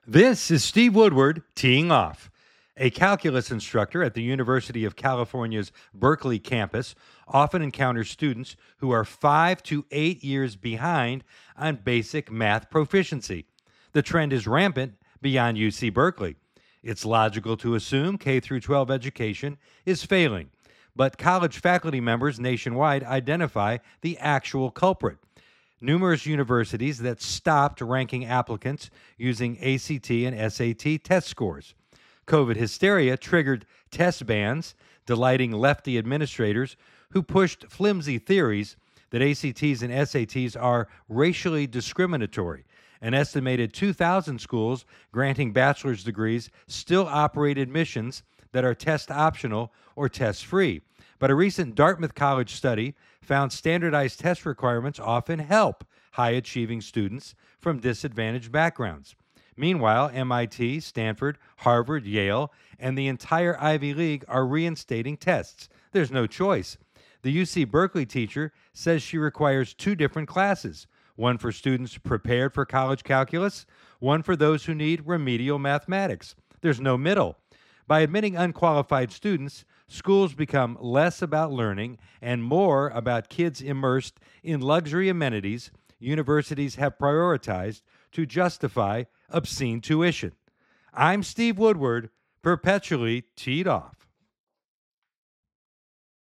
This is Steve Woodward teeing off. A calculus instructor at the University of California's Berkeley campus often encounters students who are 5 to 8 years behind on basic math proficiency. The trend is rampant beyond UC Berkeley. It's logical to assume K through 12 education is failing, but college faculty members nationwide identify the actual culprit. Numerous universities that stopped ranking applicants using ACT and SAT test scores. COVID hysteria triggered test bans, delighting lefty administrators who pushed flimsy theories that ACTs and SATs are racially discriminatory. An estimated 2,000 schools granting bachelor's degrees still operate admissions that are test optional or test free. But a recent Dartmouth College study found standardized test requirements often help high-achieving students from disadvantaged backgrounds. Meanwhile, MIT, Stanford, Harvard, Yale, and the entire Ivy League are reinstating tests. There's no choice. The UC Berkeley teacher says she requires two different classes, one for students prepared for college calculus, one for those who need remedial mathematics. There's no middle. By admitting unqualified students, schools become less about learning and more about kids immersed in luxury amenities universities have prioritized to justify obscene tuition. I'm Steve Woodward, perpetually teed off.